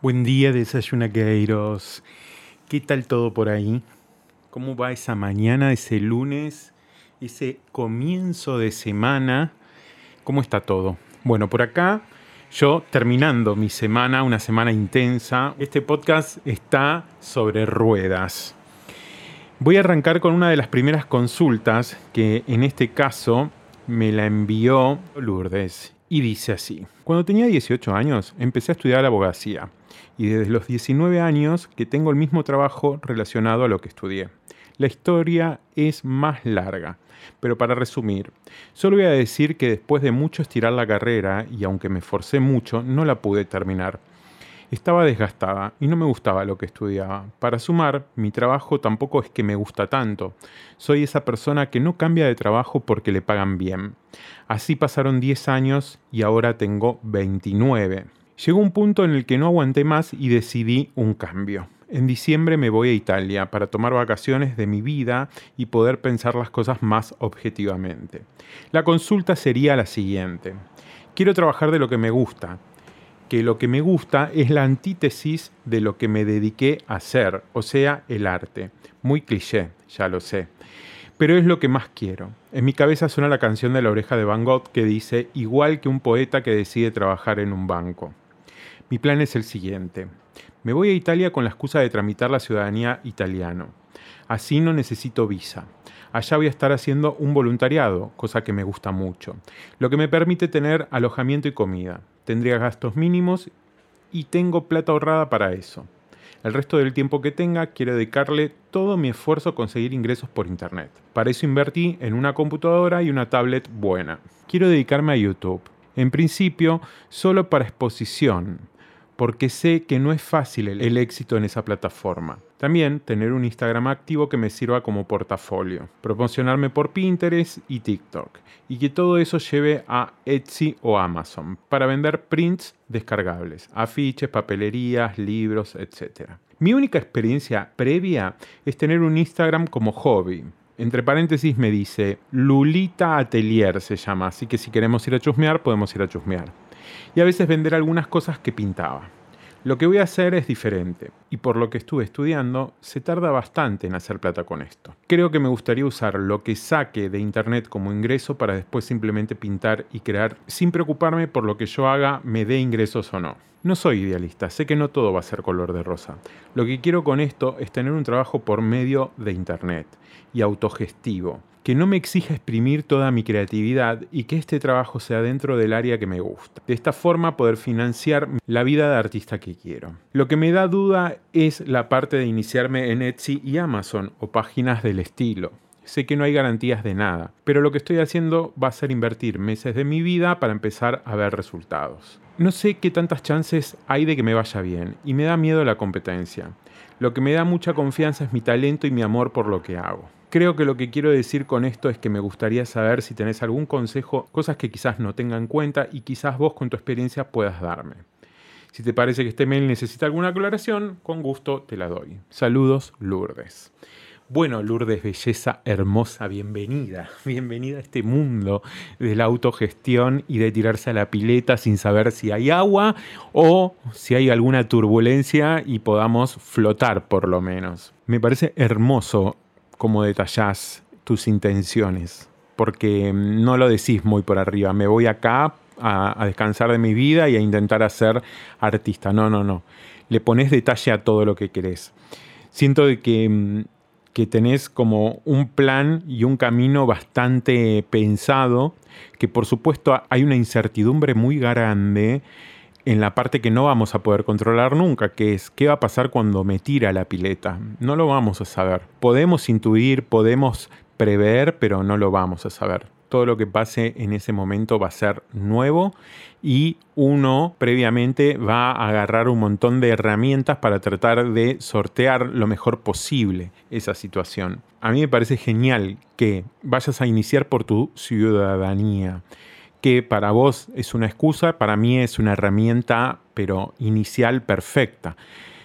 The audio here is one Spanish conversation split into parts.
Buen día, desayunaqueiros. ¿Qué tal todo por ahí? ¿Cómo va esa mañana, ese lunes, ese comienzo de semana? ¿Cómo está todo? Bueno, por acá, yo terminando mi semana, una semana intensa. Este podcast está sobre ruedas. Voy a arrancar con una de las primeras consultas que en este caso me la envió Lourdes. Y dice así: cuando tenía 18 años empecé a estudiar abogacía y desde los 19 años que tengo el mismo trabajo relacionado a lo que estudié. La historia es más larga, pero para resumir, solo voy a decir que después de mucho estirar la carrera y aunque me esforcé mucho, no la pude terminar. Estaba desgastada y no me gustaba lo que estudiaba. Para sumar, mi trabajo tampoco es que me gusta tanto. Soy esa persona que no cambia de trabajo porque le pagan bien. Así pasaron 10 años y ahora tengo 29. Llegó un punto en el que no aguanté más y decidí un cambio. En diciembre me voy a Italia para tomar vacaciones de mi vida y poder pensar las cosas más objetivamente. La consulta sería la siguiente. Quiero trabajar de lo que me gusta, que lo que me gusta es la antítesis de lo que me dediqué a hacer, o sea, el arte. Muy cliché, ya lo sé. Pero es lo que más quiero. En mi cabeza suena la canción de La Oreja de Van Gogh que dice: igual que un poeta que decide trabajar en un banco. Mi plan es el siguiente. Me voy a Italia con la excusa de tramitar la ciudadanía italiana. Así no necesito visa. Allá voy a estar haciendo un voluntariado, cosa que me gusta mucho, lo que me permite tener alojamiento y comida. Tendría gastos mínimos y tengo plata ahorrada para eso. El resto del tiempo que tenga quiero dedicarle todo mi esfuerzo a conseguir ingresos por internet. Para eso invertí en una computadora y una tablet buena. Quiero dedicarme a YouTube. En principio, solo para exposición, porque sé que no es fácil el éxito en esa plataforma. También tener un Instagram activo que me sirva como portafolio, promocionarme por Pinterest y TikTok, y que todo eso lleve a Etsy o Amazon para vender prints descargables, afiches, papelerías, libros, etc. Mi única experiencia previa es tener un Instagram como hobby. Entre paréntesis me dice Lulita Atelier se llama, así que si queremos ir a chusmear, podemos ir a chusmear. Y a veces vender algunas cosas que pintaba. Lo que voy a hacer es diferente, y por lo que estuve estudiando, se tarda bastante en hacer plata con esto. Creo que me gustaría usar lo que saque de internet como ingreso para después simplemente pintar y crear sin preocuparme por lo que yo haga me dé ingresos o no. No soy idealista, sé que no todo va a ser color de rosa. Lo que quiero con esto es tener un trabajo por medio de internet y autogestivo, que no me exija exprimir toda mi creatividad y que este trabajo sea dentro del área que me gusta. De esta forma poder financiar la vida de artista que quiero. Lo que me da duda es la parte de iniciarme en Etsy y Amazon o páginas del estilo. Sé que no hay garantías de nada, pero lo que estoy haciendo va a ser invertir meses de mi vida para empezar a ver resultados. No sé qué tantas chances hay de que me vaya bien y me da miedo la competencia. Lo que me da mucha confianza es mi talento y mi amor por lo que hago. Creo que lo que quiero decir con esto es que me gustaría saber si tenés algún consejo, cosas que quizás no tenga en cuenta y quizás vos con tu experiencia puedas darme. Si te parece que este mail necesita alguna aclaración, con gusto te la doy. Saludos, Lourdes. Bueno, Lourdes, belleza hermosa, bienvenida. Bienvenida a este mundo de la autogestión y de tirarse a la pileta sin saber si hay agua o si hay alguna turbulencia y podamos flotar por lo menos. Me parece hermoso cómo detallás tus intenciones, porque no lo decís muy por arriba. Me voy acá a descansar de mi vida y a intentar ser artista. No. Le pones detalle a todo lo que querés. Siento de que tenés como un plan y un camino bastante pensado, que por supuesto hay una incertidumbre muy grande en la parte que no vamos a poder controlar nunca, que es qué va a pasar cuando me tira la pileta. No lo vamos a saber. Podemos intuir, podemos prever, pero no lo vamos a saber. Todo lo que pase en ese momento va a ser nuevo y uno previamente va a agarrar un montón de herramientas para tratar de sortear lo mejor posible esa situación. A mí me parece genial que vayas a iniciar por tu ciudadanía, que para vos es una excusa, para mí es una herramienta, pero inicial perfecta.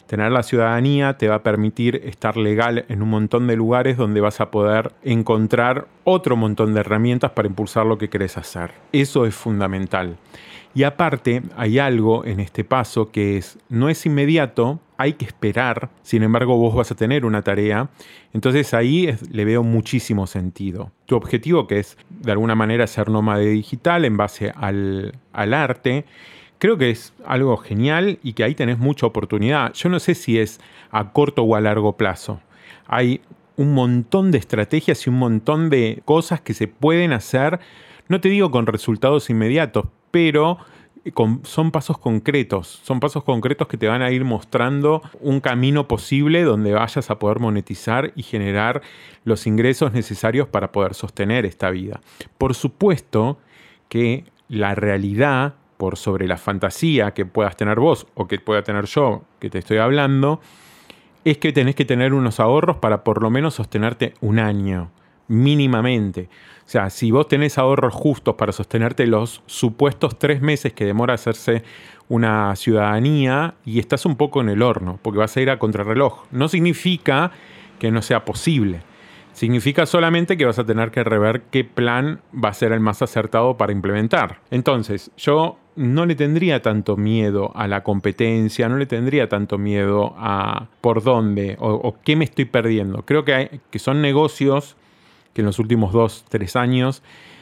Tener la ciudadanía te va a permitir estar legal en un montón de lugares donde vas a poder encontrar otro montón de herramientas para impulsar lo que querés hacer. Eso es fundamental. Y aparte, hay algo en este paso que no es inmediato, hay que esperar, sin embargo vos vas a tener una tarea, entonces ahí le veo muchísimo sentido. Tu objetivo, que es de alguna manera ser nómade digital en base al arte, creo que es algo genial y que ahí tenés mucha oportunidad. Yo no sé si es a corto o a largo plazo. Hay un montón de estrategias y un montón de cosas que se pueden hacer, no te digo con resultados inmediatos, pero son pasos concretos que te van a ir mostrando un camino posible donde vayas a poder monetizar y generar los ingresos necesarios para poder sostener esta vida. Por supuesto que la realidad, por sobre la fantasía que puedas tener vos o que pueda tener yo, que te estoy hablando, es que tenés que tener unos ahorros para por lo menos sostenerte un año, mínimamente. O sea, si vos tenés ahorros justos para sostenerte los supuestos 3 meses que demora hacerse una ciudadanía y estás un poco en el horno, porque vas a ir a contrarreloj. No significa que no sea posible. Significa solamente que vas a tener que rever qué plan va a ser el más acertado para implementar. Entonces, yo no le tendría tanto miedo a la competencia, no le tendría tanto miedo a por dónde o qué me estoy perdiendo. Creo que son negocios que en los últimos 2-3 años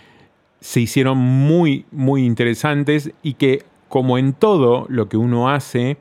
se hicieron muy, muy interesantes y que, como en todo lo que uno hace,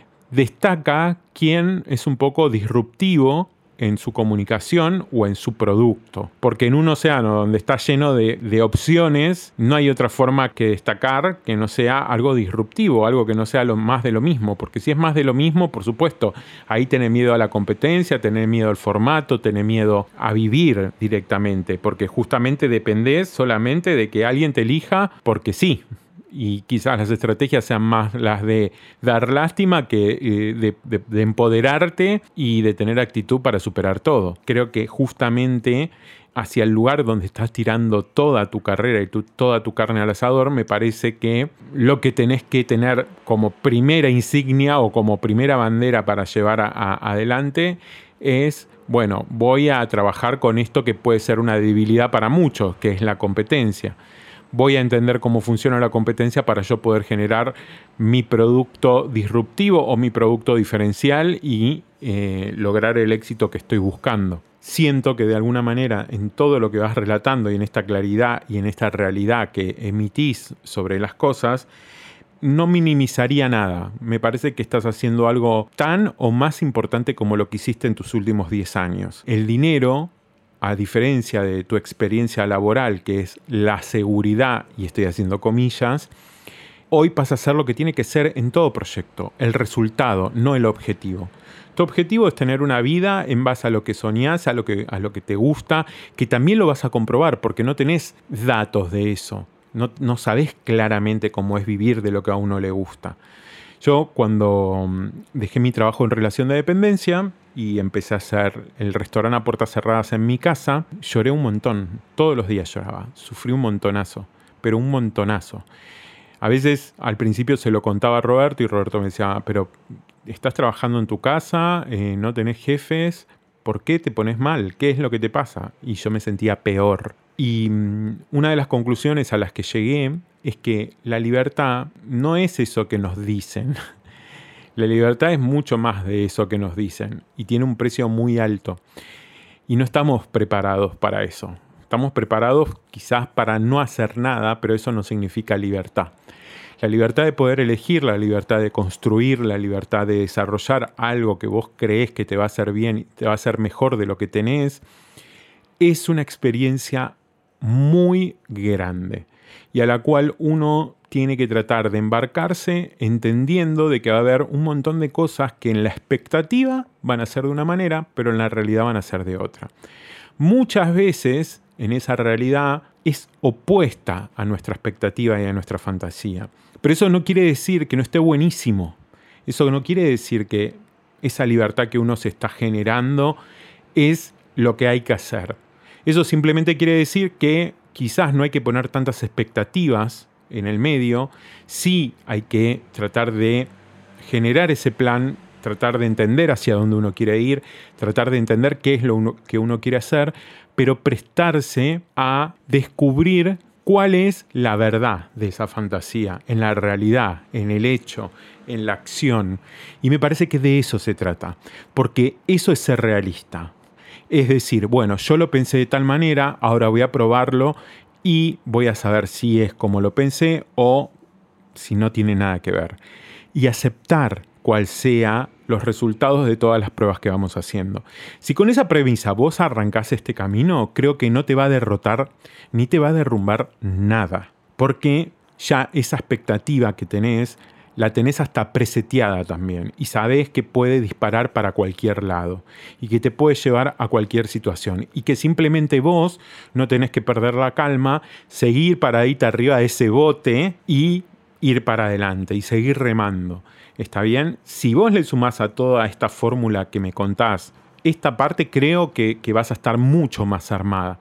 destaca quién es un poco disruptivo en su comunicación o en su producto. Porque en un océano donde está lleno de opciones, no hay otra forma que destacar que no sea algo disruptivo, algo que no sea más de lo mismo. Porque si es más de lo mismo, por supuesto, ahí tenés miedo a la competencia, tenés miedo al formato, tenés miedo a vivir directamente. Porque justamente dependés solamente de que alguien te elija porque sí. Y quizás las estrategias sean más las de dar lástima que de empoderarte y de tener actitud para superar todo. Creo que justamente hacia el lugar donde estás tirando toda tu carrera y toda tu carne al asador, me parece que lo que tenés que tener como primera insignia o como primera bandera para llevar adelante es, bueno, voy a trabajar con esto que puede ser una debilidad para muchos, que es la competencia. Voy a entender cómo funciona la competencia para yo poder generar mi producto disruptivo o mi producto diferencial y lograr el éxito que estoy buscando. Siento que de alguna manera en todo lo que vas relatando y en esta claridad y en esta realidad que emitís sobre las cosas, no minimizaría nada. Me parece que estás haciendo algo tan o más importante como lo que hiciste en tus últimos 10 años. El dinero, a diferencia de tu experiencia laboral, que es la seguridad, y estoy haciendo comillas, hoy pasa a ser lo que tiene que ser en todo proyecto, el resultado, no el objetivo. Tu objetivo es tener una vida en base a lo que soñás, a lo que te gusta, que también lo vas a comprobar porque no tenés datos de eso. No sabés claramente cómo es vivir de lo que a uno le gusta. Yo, cuando dejé mi trabajo en relación de dependencia y empecé a hacer el restaurante a puertas cerradas en mi casa, lloré un montón. Todos los días lloraba. Sufrí un montonazo, pero un montonazo. A veces, al principio se lo contaba a Roberto y Roberto me decía, pero estás trabajando en tu casa, no tenés jefes, ¿por qué te pones mal? ¿Qué es lo que te pasa? Y yo me sentía peor. Y una de las conclusiones a las que llegué es que la libertad no es eso que nos dicen. La libertad es mucho más de eso que nos dicen y tiene un precio muy alto. Y no estamos preparados para eso. Estamos preparados quizás para no hacer nada, pero eso no significa libertad. La libertad de poder elegir, la libertad de construir, la libertad de desarrollar algo que vos creés que te va a hacer bien y te va a hacer mejor de lo que tenés, es una experiencia muy grande y a la cual uno tiene que tratar de embarcarse entendiendo de que va a haber un montón de cosas que en la expectativa van a ser de una manera, pero en la realidad van a ser de otra. Muchas veces en esa realidad es opuesta a nuestra expectativa y a nuestra fantasía. Pero eso no quiere decir que no esté buenísimo. Eso no quiere decir que esa libertad que uno se está generando es lo que hay que hacer. Eso simplemente quiere decir que quizás no hay que poner tantas expectativas en el medio. Sí hay que tratar de generar ese plan tratar de entender hacia dónde uno quiere ir, tratar de entender qué es que uno quiere hacer, pero prestarse a descubrir cuál es la verdad de esa fantasía, en la realidad, en el hecho, en la acción. Y me parece que de eso se trata, porque eso es ser realista. Es decir, bueno, yo lo pensé de tal manera, ahora voy a probarlo y voy a saber si es como lo pensé o si no tiene nada que ver. Y aceptar cuál sea los resultados de todas las pruebas que vamos haciendo. Si con esa premisa vos arrancás este camino, creo que no te va a derrotar ni te va a derrumbar nada. Porque ya esa expectativa que tenés, la tenés hasta preseteada también. Y sabés que puede disparar para cualquier lado. Y que te puede llevar a cualquier situación. Y que simplemente vos no tenés que perder la calma, seguir paradita arriba de ese bote y ir para adelante y seguir remando. ¿Está bien? Si vos le sumás a toda esta fórmula que me contás, esta parte creo que vas a estar mucho más armada.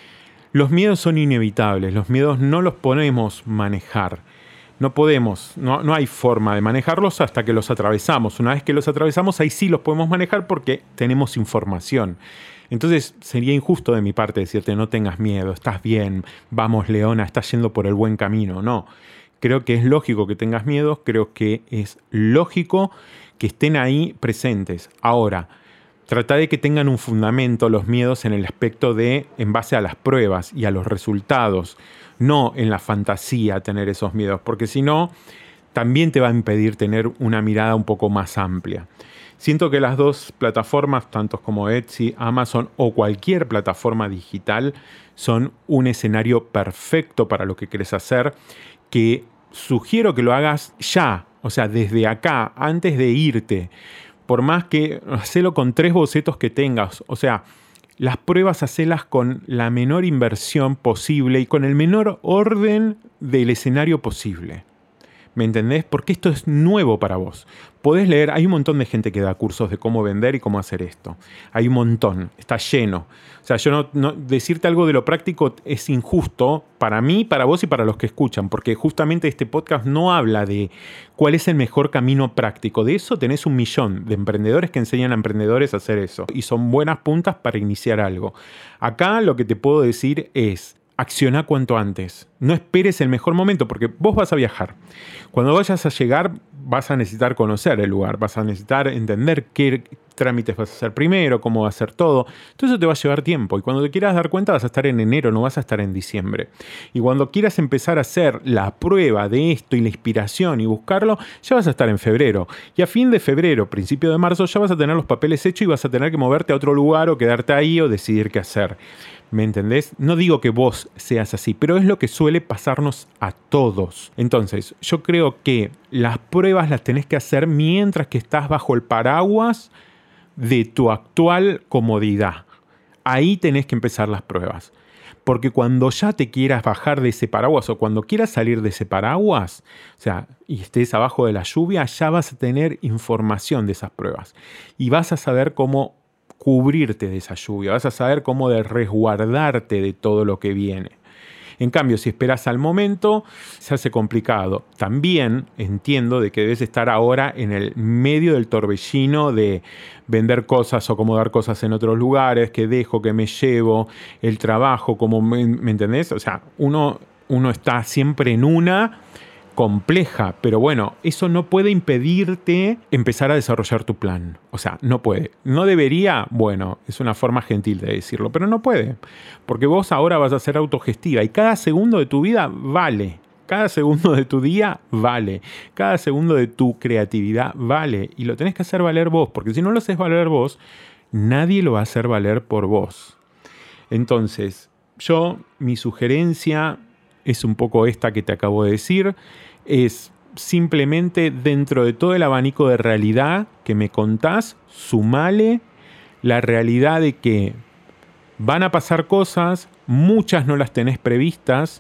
Los miedos son inevitables, los miedos no los podemos manejar. No podemos, no hay forma de manejarlos hasta que los atravesamos. Una vez que los atravesamos, ahí sí los podemos manejar porque tenemos información. Entonces sería injusto de mi parte decirte no tengas miedo, estás bien, vamos Leona, estás yendo por el buen camino. No. Creo que es lógico que tengas miedos, creo que es lógico que estén ahí presentes. Ahora, trata de que tengan un fundamento los miedos en el aspecto de, en base a las pruebas y a los resultados, no en la fantasía tener esos miedos, porque si no, también te va a impedir tener una mirada un poco más amplia. Siento que las dos plataformas, tanto como Etsy, Amazon o cualquier plataforma digital, son un escenario perfecto para lo que querés hacer, que sugiero que lo hagas ya, o sea, desde acá, antes de irte. Por más que hacelo con 3 bocetos que tengas, o sea, las pruebas hacelas con la menor inversión posible y con el menor orden del escenario posible. ¿Me entendés? Porque esto es nuevo para vos. Podés leer, hay un montón de gente que da cursos de cómo vender y cómo hacer esto. Hay un montón, está lleno. O sea, yo no decirte algo de lo práctico es injusto para mí, para vos y para los que escuchan, porque justamente este podcast no habla de cuál es el mejor camino práctico. De eso tenés 1.000.000 de emprendedores que enseñan a emprendedores a hacer eso. Y son buenas puntas para iniciar algo. Acá lo que te puedo decir es: acciona cuanto antes. No esperes el mejor momento porque vos vas a viajar. Cuando vayas a llegar vas a necesitar conocer el lugar, vas a necesitar entender qué trámites vas a hacer primero, cómo va a ser todo. Todo eso te va a llevar tiempo y cuando te quieras dar cuenta vas a estar en enero, no vas a estar en diciembre. Y cuando quieras empezar a hacer la prueba de esto y la inspiración y buscarlo, ya vas a estar en febrero. Y a fin de febrero, principio de marzo, ya vas a tener los papeles hechos y vas a tener que moverte a otro lugar o quedarte ahí o decidir qué hacer. ¿Me entendés? No digo que vos seas así, pero es lo que suele pasarnos a todos. Entonces, yo creo que las pruebas las tenés que hacer mientras que estás bajo el paraguas de tu actual comodidad. Ahí tenés que empezar las pruebas. Porque cuando ya te quieras bajar de ese paraguas o cuando quieras salir de ese paraguas, o sea, y estés abajo de la lluvia, ya vas a tener información de esas pruebas. Y vas a saber cómo cubrirte de esa lluvia, vas a saber cómo resguardarte de todo lo que viene. En cambio, si esperas al momento, se hace complicado. También entiendo de que debes estar ahora en el medio del torbellino de vender cosas o acomodar cosas en otros lugares, que dejo, que me llevo, el trabajo, como ¿me entendés? O sea, uno está siempre en una compleja, pero bueno, eso no puede impedirte empezar a desarrollar tu plan. O sea, no puede. No debería, bueno, es una forma gentil de decirlo, pero no puede. Porque vos ahora vas a ser autogestiva y cada segundo de tu vida vale. Cada segundo de tu día vale. Cada segundo de tu creatividad vale. Y lo tenés que hacer valer vos, porque si no lo haces valer vos, nadie lo va a hacer valer por vos. Entonces, mi sugerencia es un poco esta que te acabo de decir, es simplemente dentro de todo el abanico de realidad que me contás, sumale la realidad de que van a pasar cosas, muchas no las tenés previstas,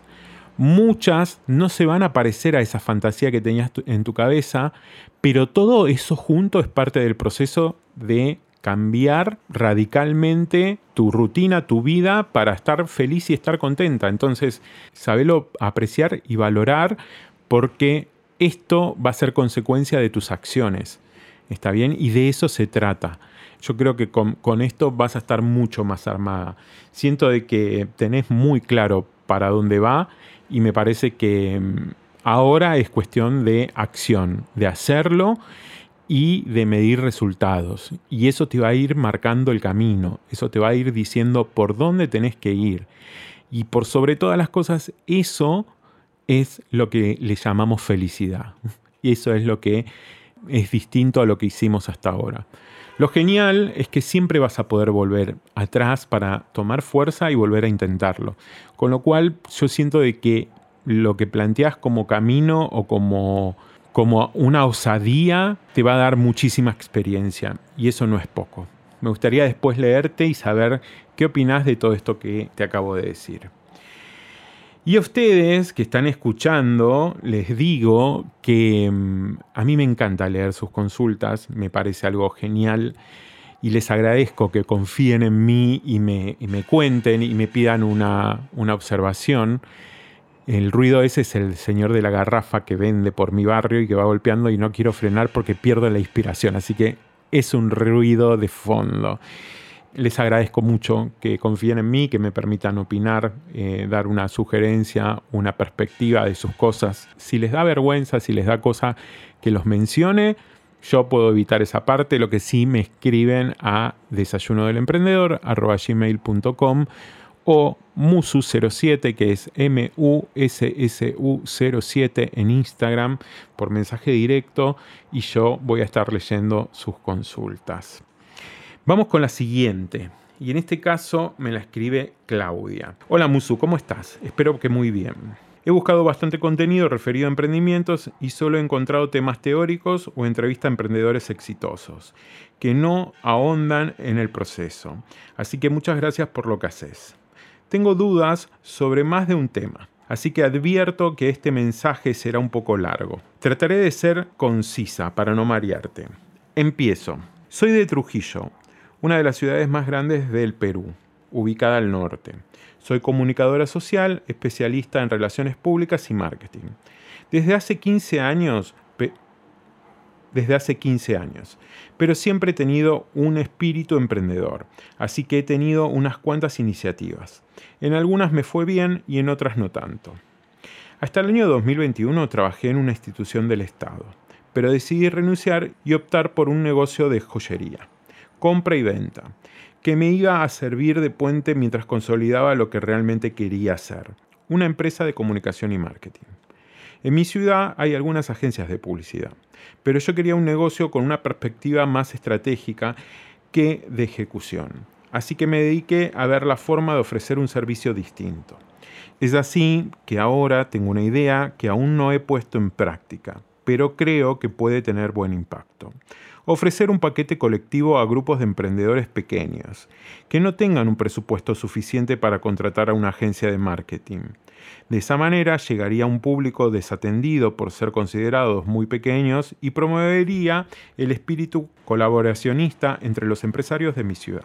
muchas no se van a parecer a esa fantasía que tenías en tu cabeza, pero todo eso junto es parte del proceso de cambiar radicalmente tu rutina, tu vida, para estar feliz y estar contenta. Entonces, sabelo apreciar y valorar porque esto va a ser consecuencia de tus acciones. ¿Está bien? Y de eso se trata. Yo creo que con esto vas a estar mucho más armada. Siento de que tenés muy claro para dónde va y me parece que ahora es cuestión de acción, de hacerlo y de medir resultados. Y eso te va a ir marcando el camino, eso te va a ir diciendo por dónde tenés que ir. Y por sobre todas las cosas, eso es lo que le llamamos felicidad. Y eso es lo que es distinto a lo que hicimos hasta ahora. Lo genial es que siempre vas a poder volver atrás para tomar fuerza y volver a intentarlo. Con lo cual yo siento de que lo que planteas como camino o como una osadía te va a dar muchísima experiencia y eso no es poco. Me gustaría después leerte y saber qué opinás de todo esto que te acabo de decir. Y a ustedes que están escuchando, les digo que a mí me encanta leer sus consultas, me parece algo genial y les agradezco que confíen en mí y me cuenten y me pidan una observación. El ruido ese es el señor de la garrafa que vende por mi barrio y que va golpeando y no quiero frenar porque pierdo la inspiración, así que es un ruido de fondo. Les agradezco mucho que confíen en mí, que me permitan opinar, dar una sugerencia, una perspectiva de sus cosas. Si les da vergüenza, si les da cosa que los mencione, yo puedo evitar esa parte. Lo que sí me escriben a desayunodelemprendedor@gmail.com o Musu07, que es MUSSU07 en Instagram, por mensaje directo y yo voy a estar leyendo sus consultas. Vamos con la siguiente, y en este caso me la escribe Claudia. Hola Musu, ¿cómo estás? Espero que muy bien. He buscado bastante contenido referido a emprendimientos y solo he encontrado temas teóricos o entrevistas a emprendedores exitosos, que no ahondan en el proceso. Así que muchas gracias por lo que haces. Tengo dudas sobre más de un tema, así que advierto que este mensaje será un poco largo. Trataré de ser concisa para no marearte. Empiezo. Soy de Trujillo, una de las ciudades más grandes del Perú, ubicada al norte. Soy comunicadora social, especialista en relaciones públicas y marketing. Desde hace 15 años, pero siempre he tenido un espíritu emprendedor, así que he tenido unas cuantas iniciativas. En algunas me fue bien y en otras no tanto. Hasta el año 2021 trabajé en una institución del Estado, pero decidí renunciar y optar por un negocio de joyería, compra y venta, que me iba a servir de puente mientras consolidaba lo que realmente quería hacer, una empresa de comunicación y marketing. En mi ciudad hay algunas agencias de publicidad, pero yo quería un negocio con una perspectiva más estratégica que de ejecución. Así que me dediqué a ver la forma de ofrecer un servicio distinto. Es así que ahora tengo una idea que aún no he puesto en práctica, pero creo que puede tener buen impacto. Ofrecer un paquete colectivo a grupos de emprendedores pequeños, que no tengan un presupuesto suficiente para contratar a una agencia de marketing. De esa manera llegaría a un público desatendido por ser considerados muy pequeños y promovería el espíritu colaboracionista entre los empresarios de mi ciudad.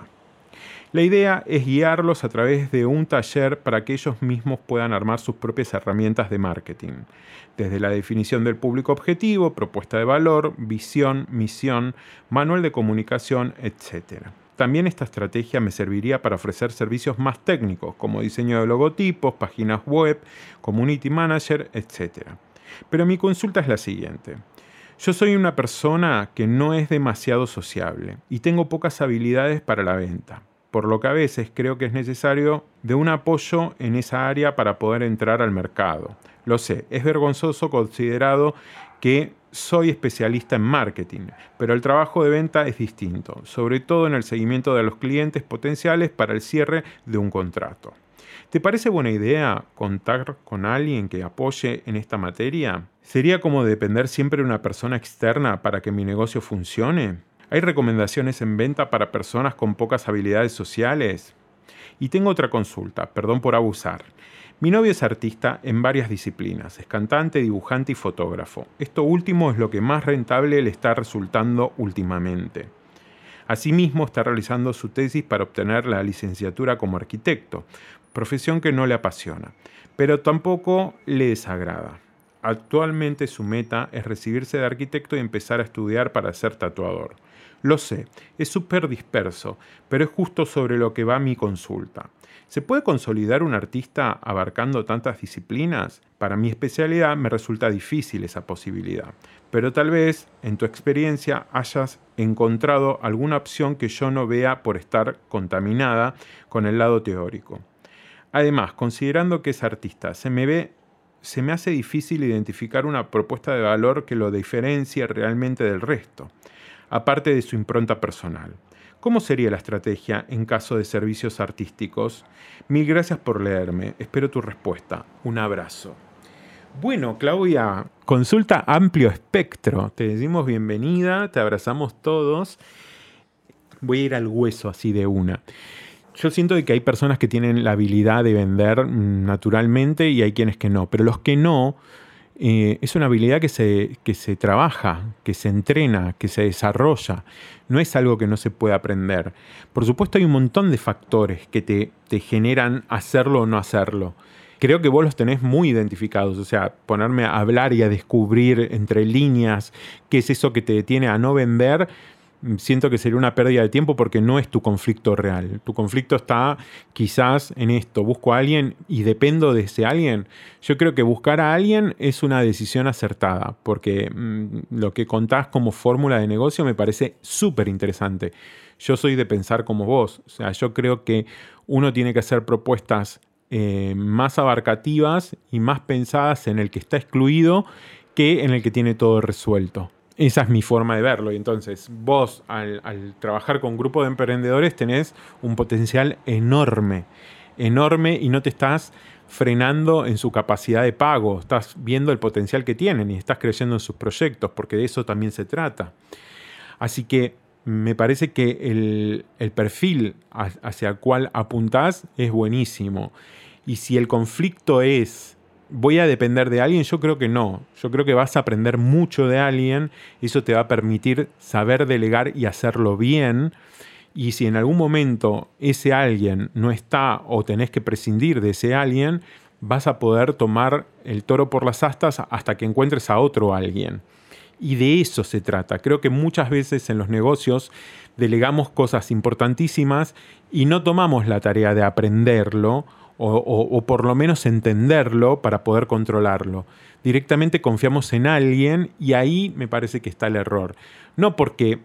La idea es guiarlos a través de un taller para que ellos mismos puedan armar sus propias herramientas de marketing, desde la definición del público objetivo, propuesta de valor, visión, misión, manual de comunicación, etc. También esta estrategia me serviría para ofrecer servicios más técnicos, como diseño de logotipos, páginas web, community manager, etc. Pero mi consulta es la siguiente. Yo soy una persona que no es demasiado sociable y tengo pocas habilidades para la venta, por lo que a veces creo que es necesario de un apoyo en esa área para poder entrar al mercado. Lo sé, es vergonzoso considerado que soy especialista en marketing, pero el trabajo de venta es distinto, sobre todo en el seguimiento de los clientes potenciales para el cierre de un contrato. ¿Te parece buena idea contar con alguien que apoye en esta materia? ¿Sería como depender siempre de una persona externa para que mi negocio funcione? ¿Hay recomendaciones en venta para personas con pocas habilidades sociales? Y tengo otra consulta, perdón por abusar. Mi novio es artista en varias disciplinas, es cantante, dibujante y fotógrafo. Esto último es lo que más rentable le está resultando últimamente. Asimismo, está realizando su tesis para obtener la licenciatura como arquitecto, profesión que no le apasiona, pero tampoco le desagrada. Actualmente su meta es recibirse de arquitecto y empezar a estudiar para ser tatuador. Lo sé, es súper disperso, pero es justo sobre lo que va mi consulta. ¿Se puede consolidar un artista abarcando tantas disciplinas? Para mi especialidad me resulta difícil esa posibilidad, pero tal vez en tu experiencia hayas encontrado alguna opción que yo no vea por estar contaminada con el lado teórico. Además, considerando que es artista, se me hace difícil identificar una propuesta de valor que lo diferencie realmente del resto, aparte de su impronta personal. ¿Cómo sería la estrategia en caso de servicios artísticos? Mil gracias por leerme. Espero tu respuesta. Un abrazo. Bueno, Claudia, consulta amplio espectro. Te decimos bienvenida, te abrazamos todos. Voy a ir al hueso así de una. Yo siento que hay personas que tienen la habilidad de vender naturalmente y hay quienes que no. Pero los que no, es una habilidad que se trabaja, que se entrena, que se desarrolla. No es algo que no se puede aprender. Por supuesto hay un montón de factores que te generan hacerlo o no hacerlo. Creo que vos los tenés muy identificados. O sea, ponerme a hablar y a descubrir entre líneas qué es eso que te detiene a no vender, siento que sería una pérdida de tiempo porque no es tu conflicto real. Tu conflicto está quizás en esto. Busco a alguien y dependo de ese alguien. Yo creo que buscar a alguien es una decisión acertada porque lo que contás como fórmula de negocio me parece súper interesante. Yo soy de pensar como vos. O sea, yo creo que uno tiene que hacer propuestas más abarcativas y más pensadas en el que está excluido que en el que tiene todo resuelto. Esa es mi forma de verlo. Y entonces vos al trabajar con un grupo de emprendedores tenés un potencial enorme, enorme y no te estás frenando en su capacidad de pago. Estás viendo el potencial que tienen y estás creyendo en sus proyectos porque de eso también se trata. Así que me parece que el perfil hacia el cual apuntás es buenísimo. Y si el conflicto es ¿voy a depender de alguien? Yo creo que no. Yo creo que vas a aprender mucho de alguien. Eso te va a permitir saber delegar y hacerlo bien. Y si en algún momento ese alguien no está o tenés que prescindir de ese alguien, vas a poder tomar el toro por las astas hasta que encuentres a otro alguien. Y de eso se trata. Creo que muchas veces en los negocios delegamos cosas importantísimas y no tomamos la tarea de aprenderlo o por lo menos entenderlo para poder controlarlo. Directamente confiamos en alguien y ahí me parece que está el error. No porque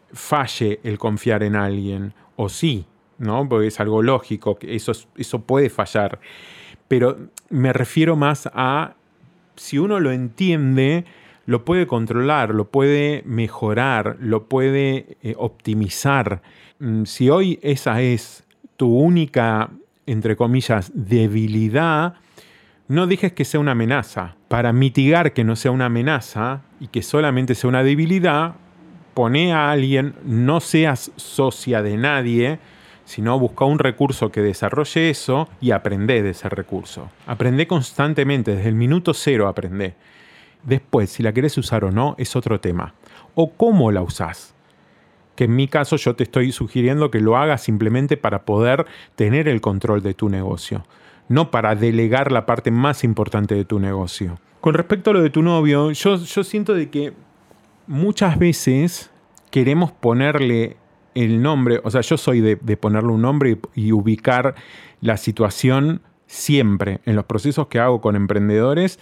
falle el confiar en alguien, o sí, ¿no? Porque es algo lógico, que eso puede fallar. Pero me refiero más a si uno lo entiende, lo puede controlar, lo puede mejorar, lo puede optimizar. Si hoy esa es tu única, entre comillas, debilidad, no dejes que sea una amenaza. Para mitigar que no sea una amenaza y que solamente sea una debilidad, poné a alguien, no seas socia de nadie, sino busca un recurso que desarrolle eso y aprendé de ese recurso. Aprendé constantemente, desde el minuto cero aprendé. Después, si la querés usar o no, es otro tema. O cómo la usás. Que en mi caso yo te estoy sugiriendo que lo hagas simplemente para poder tener el control de tu negocio, no para delegar la parte más importante de tu negocio. Con respecto a lo de tu novio, yo siento de que muchas veces queremos ponerle el nombre, o sea, yo soy de ponerle un nombre y ubicar la situación siempre. En los procesos que hago con emprendedores,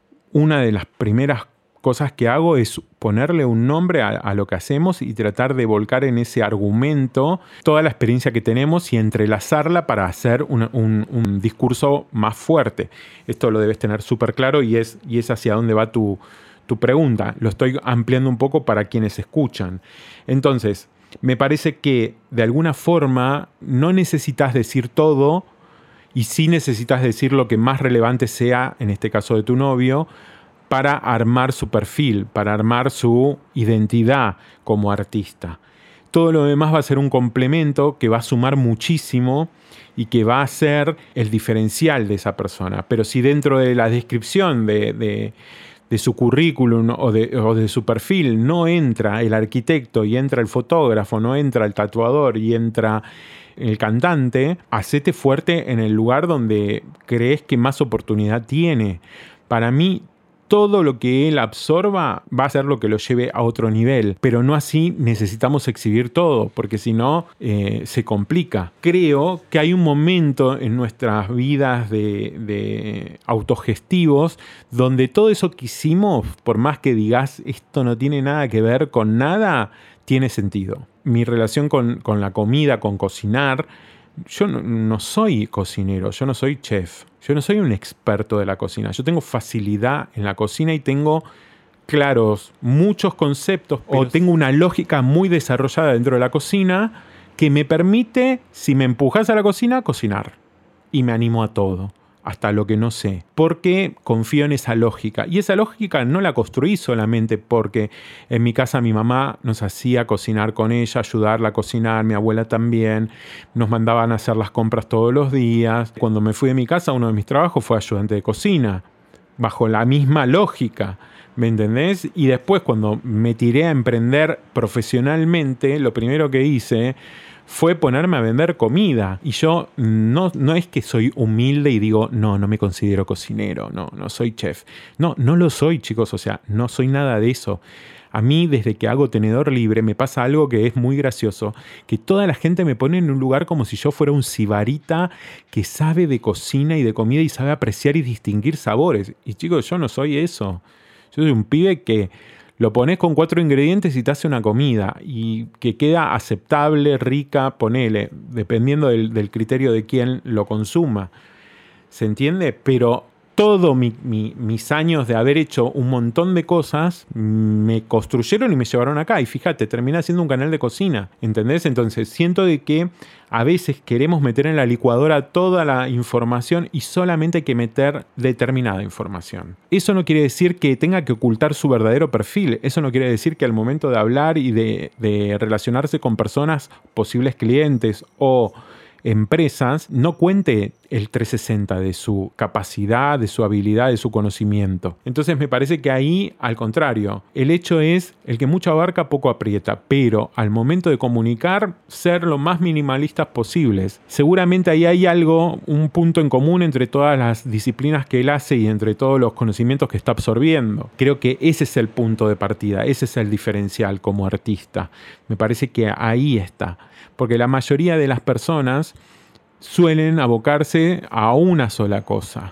una de las primeras cosas que hago es ponerle un nombre a lo que hacemos y tratar de volcar en ese argumento toda la experiencia que tenemos y entrelazarla para hacer un discurso más fuerte. Esto lo debes tener súper claro y es hacia dónde va tu pregunta. Lo estoy ampliando un poco para quienes escuchan. Entonces, me parece que de alguna forma no necesitas decir todo y sí necesitas decir lo que más relevante sea, en este caso de tu novio, para armar su perfil, para armar su identidad como artista. Todo lo demás va a ser un complemento que va a sumar muchísimo y que va a ser el diferencial de esa persona. Pero si dentro de la descripción de su currículum o de su perfil no entra el arquitecto y entra el fotógrafo, no entra el tatuador y entra el cantante, hacete fuerte en el lugar donde crees que más oportunidad tiene. Para mí, todo lo que él absorba va a ser lo que lo lleve a otro nivel. Pero no así necesitamos exhibir todo, porque si no se complica. Creo que hay un momento en nuestras vidas de autogestivos donde todo eso que hicimos, por más que digas esto no tiene nada que ver con nada, tiene sentido. Mi relación con la comida, con cocinar, yo no soy cocinero, yo no soy chef, yo no soy un experto de la cocina. Yo tengo facilidad en la cocina y tengo claros muchos conceptos, o tengo una lógica muy desarrollada dentro de la cocina que me permite, si me empujas a la cocina, cocinar. Y me animo a todo, hasta lo que no sé, porque confío en esa lógica. Y esa lógica no la construí solamente porque en mi casa mi mamá nos hacía cocinar con ella, ayudarla a cocinar, mi abuela también, nos mandaban a hacer las compras todos los días. Cuando me fui de mi casa, uno de mis trabajos fue ayudante de cocina, bajo la misma lógica, ¿me entendés? Y después, cuando me tiré a emprender profesionalmente, lo primero que hice fue ponerme a vender comida. Y yo no es que soy humilde y digo, no me considero cocinero, no soy chef. No lo soy, chicos, o sea, no soy nada de eso. A mí, desde que hago Tenedor Libre, me pasa algo que es muy gracioso, que toda la gente me pone en un lugar como si yo fuera un sibarita que sabe de cocina y de comida y sabe apreciar y distinguir sabores. Y chicos, yo no soy eso. Yo soy un pibe que lo pones con 4 ingredientes y te hace una comida y que queda aceptable, rica, ponele, dependiendo del criterio de quién lo consuma. ¿Se entiende? Pero todos mis años de haber hecho un montón de cosas me construyeron y me llevaron acá. Y fíjate, terminé haciendo un canal de cocina, ¿entendés? Entonces siento de que a veces queremos meter en la licuadora toda la información y solamente hay que meter determinada información. Eso no quiere decir que tenga que ocultar su verdadero perfil. Eso no quiere decir que al momento de hablar y de relacionarse con personas, posibles clientes o empresas, no cuente el 360 de su capacidad, de su habilidad, de su conocimiento. Entonces me parece que ahí, al contrario, el hecho es el que mucho abarca, poco aprieta, pero al momento de comunicar, ser lo más minimalistas posibles. Seguramente ahí hay algo, un punto en común entre todas las disciplinas que él hace y entre todos los conocimientos que está absorbiendo. Creo que ese es el punto de partida, ese es el diferencial como artista. Me parece que ahí está. Porque la mayoría de las personas suelen abocarse a una sola cosa.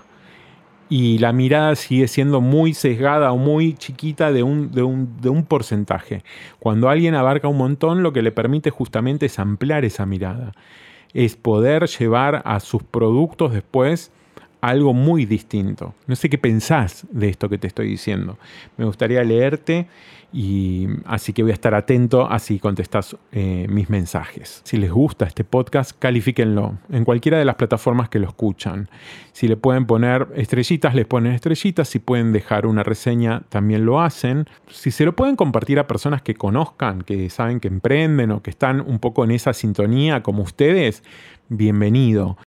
Y la mirada sigue siendo muy sesgada o muy chiquita de un porcentaje. Cuando alguien abarca un montón, lo que le permite justamente es ampliar esa mirada. Es poder llevar a sus productos después algo muy distinto. No sé qué pensás de esto que te estoy diciendo. Me gustaría leerte y así que voy a estar atento así contestás mis mensajes. Si les gusta este podcast, califíquenlo en cualquiera de las plataformas que lo escuchan. Si le pueden poner estrellitas, les ponen estrellitas. Si pueden dejar una reseña, también lo hacen. Si se lo pueden compartir a personas que conozcan, que saben que emprenden o que están un poco en esa sintonía como ustedes, bienvenido.